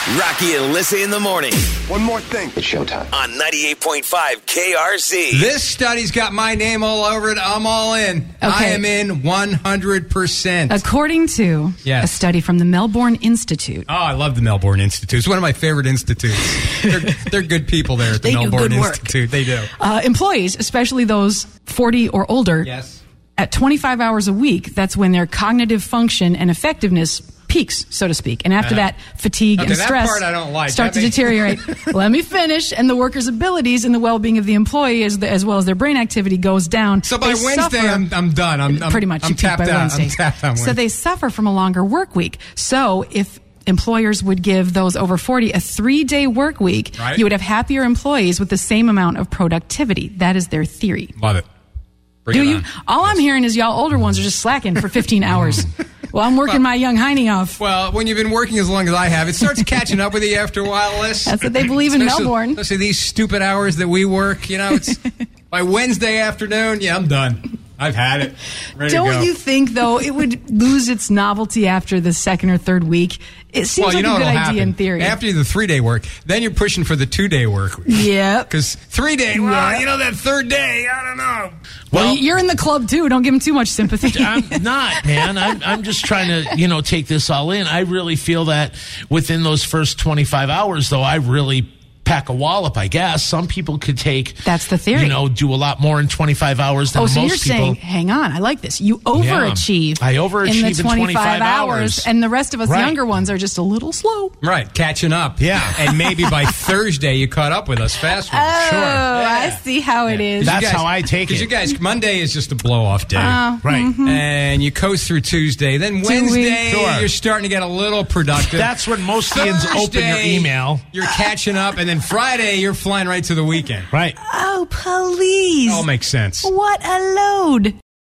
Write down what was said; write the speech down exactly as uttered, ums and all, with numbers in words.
Rocky and Alyssa in the morning. One more thing. It's showtime. On ninety-eight point five K R Z. This study's got my name all over it. I'm all in. I am in one hundred percent. According to Yes. a study from the Melbourne Institute. Oh, I love the Melbourne Institute. It's one of my favorite institutes. They're, they're good people there at the They do Melbourne good work. Institute. They do. Uh, employees, especially those forty or older, Yes. at twenty-five hours a week, that's when their cognitive function and effectiveness peaks, so to speak. And after Uh-huh. that, fatigue Okay, and that stress part I don't like. start That to makes- deteriorate. Let me finish. And the worker's abilities and the well-being of the employee, as, the, as well as their brain activity, goes down. So by They Wednesday, suffer- I'm, I'm done. I'm, I'm pretty much I'm you peak tapped by out. Wednesday. I'm tapped out. So they suffer from a longer work week. So if employers would give those over forty a three-day work week, Right. you would have happier employees with the same amount of productivity. That is their theory. Love it. Bring Do it you? on. All I'm hearing is y'all older ones are just slacking for fifteen hours. Well, I'm working my young hiney off. Well, when you've been working as long as I have, it starts catching up with you after a while, Liz. That's what they believe in Especially- Melbourne. Especially these stupid hours that we work. You know, it's by Wednesday afternoon. Yeah, I'm done. I've had it. Ready to Don't go. you think, though, it would lose its novelty after the second or third week? It seems well, you like know a good what'll idea happen. in theory. After the three-day work, then you're pushing for the two-day work week. Yeah. Because three-day, well, Yeah. you know, that third day, I don't know. Well, you're in the club, too. Don't give them too much sympathy. I'm not, man. I'm, I'm just trying to, you know, take this all in. I really feel that within those first twenty-five hours, though, I really pack a wallop, I guess. Some people could take... That's the theory. You know, do a lot more in twenty-five hours than Oh, so most you're people. saying, hang on, I like this. You overachieve. I overachieve in in the twenty-five hours. and the rest of us Right. younger ones are just a little slow. Right, catching up. Yeah. And maybe by Thursday, you caught up with us faster. Oh, I Yeah. see how it is. That's how I take Because it. you guys, Monday is just a blow-off day. Uh, Right. And you coast through Tuesday. Then Two Wednesday, weeks. Sure. you're starting to get a little productive. That's when most kids open your Thursday, email. You're catching up. And then Friday, you're flying right to the weekend. Right. Oh, please. All makes sense. What a load.